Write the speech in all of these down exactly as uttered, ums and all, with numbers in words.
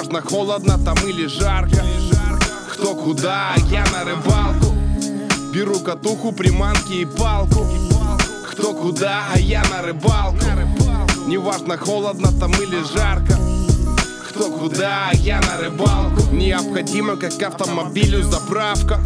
Неважно, холодно там или жарко, кто куда, я на рыбалку. Беру катуху, приманки и палку. Кто куда, а я на рыбалку. Неважно, холодно там или жарко, кто куда, я на рыбалку. Необходимо, как автомобилю, заправка.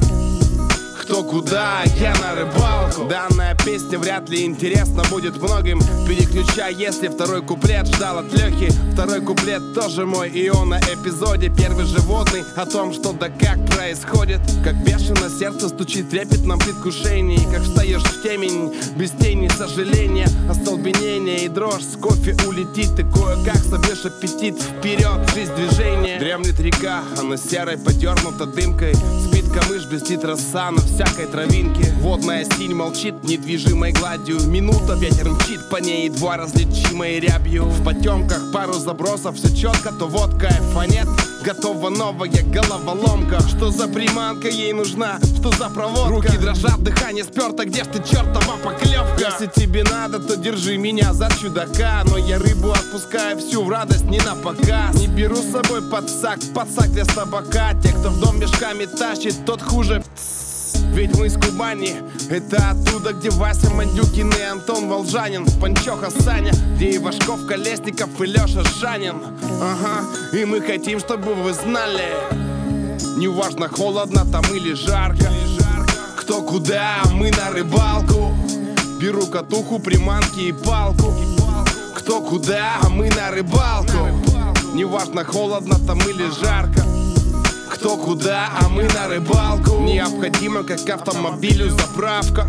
Кто куда, я на рыбалку. Данная песня вряд ли интересна будет многим. Переключай, если второй куплет ждал от Лехи. Второй куплет тоже мой, и он на эпизоде. Первый животный о том, что да как происходит. Как бешено сердце стучит в трепетном предвкушении. Как встаешь в темень, без тени сожаления, остолбенение и дрожь. С кофе улетит, и кое-как собьешь аппетит. Вперед, жизнь, движение. Дремлет река, она серой подернута дымкой. Спит камыш, блестит роса на всякой травинке. Водная синь молчит недвижимой гладью. Минута, ветер мчит по ней, едва различимой рябью. В потемках пару забросов, все четко, то вот кайфа нет. Готова новая головоломка. Что за приманка ей нужна, что за проводка? Руки дрожат, дыхание сперто, где ж ты, чертова поклевка? Если тебе надо, то держи меня за чудака. Но я рыбу отпускаю всю в радость, не на показ. Не беру с собой подсак, подсак для собака. Те, кто в дом мешками тащит, тот хуже. Ведь мы из Кубани, это оттуда, где Вася Мандюкин и Антон Волжанин, Панчоха Саня, где и Вашков, Колесников и Леша Шанин. Ага, и мы хотим, чтобы вы знали, неважно, холодно там или жарко, кто куда, мы на рыбалку. Беру катуху, приманки и палку. Кто куда, мы на рыбалку. Неважно, холодно там или жарко, кто куда, а мы на рыбалку. Необходимо, как автомобилю, заправка.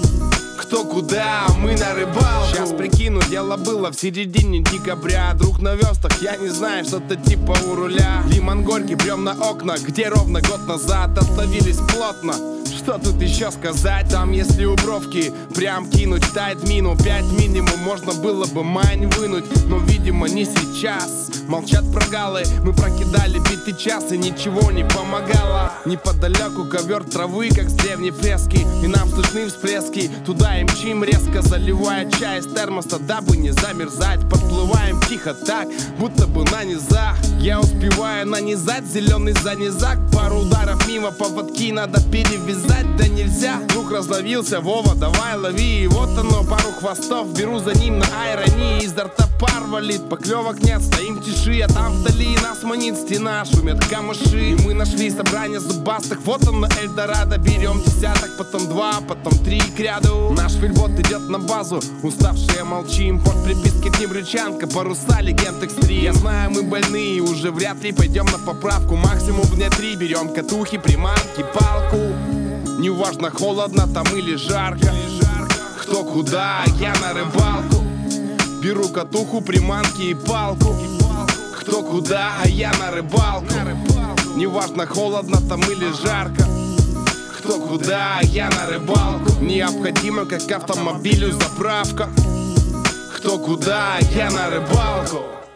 Кто куда, а мы на рыбалку. Сейчас прикину, дело было в середине декабря. Друг на вестах, я не знаю, что-то типа у руля. Лимон горький, брем на окна, где ровно год назад отловились плотно. Что тут еще сказать? Там, если у бровки прям кинуть тайт мину, пять минимум можно было бы майн вынуть. Но, видимо, не сейчас. Молчат прогалы, мы прокидали битый час, и ничего не помогало. Неподалеку ковер травы, как с древней фрески, и нам слышны всплески. Туда и мчим резко, заливая чай из термоса, дабы не замерзать. Подплываем тихо так, будто бы на низах. Я успеваю нанизать зеленый занизак. Пару ударов мимо, поводки надо перевязать, да нельзя. Друг разловился, Вова, давай лови. И вот оно, пару хвостов, беру за ним на айронии. Изо рта пар валит, поклевок нет, стоим в тиши. А там вдали нас манит стена, шумят камыши. И мы нашли собрание зубастых, вот оно Эльдорадо. Берем десяток, потом два, потом три к ряду. Наш фильбот идет на базу, уставшие молчим. Под припиской к ним рычанка, паруса, легенд экстрим. Я знаю, мы больные, уже вряд ли пойдем на поправку. Максимум дня три, берем катухи, приманки, палку. Неважно, холодно там или жарко, кто куда, я на рыбалку. Беру катуху, приманки и палку. Кто куда, а я на рыбалку. Неважно, холодно там или жарко, кто куда, я на рыбалку. Необходимо, как автомобилю, заправка. Кто куда, я на рыбалку.